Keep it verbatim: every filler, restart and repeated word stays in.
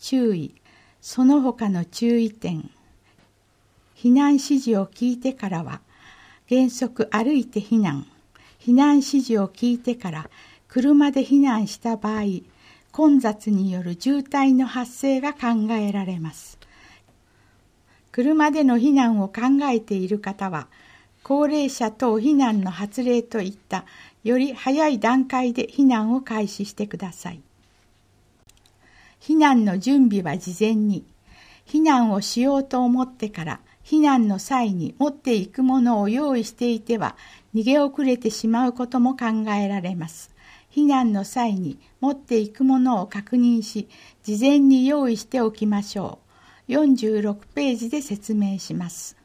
注意、その他の注意点。避難指示を聞いてからは、原則歩いて避難。避難指示を聞いてから車で避難した場合、混雑による渋滞の発生が考えられます。車での避難を考えている方は、高齢者等避難の発令といったより早い段階で避難を開始してください。避難の準備は事前に、避難をしようと思ってから避難の際に持っていくものを用意していては逃げ遅れてしまうことも考えられます。避難の際に持っていくものを確認し、事前に用意しておきましょう。よんじゅうろくページで説明します。